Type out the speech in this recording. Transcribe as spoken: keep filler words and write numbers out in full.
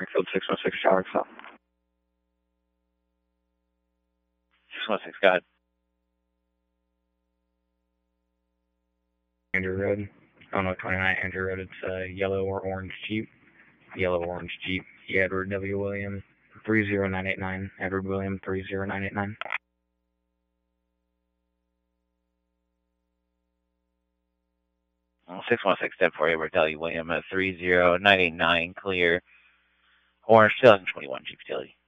Springfield six one six, Tower Excel. six one six, go ahead. Andrew Road, Illinois twenty-nine, Andrew Road. It's a yellow or orange Jeep. Yellow orange Jeep. Edward W. William, three zero nine eight nine. Edward William, three zero nine eight nine. six one six, ten four, Edward W. William, uh, three zero nine eight nine, clear. Orange two thousand twenty-one Jeep Utility.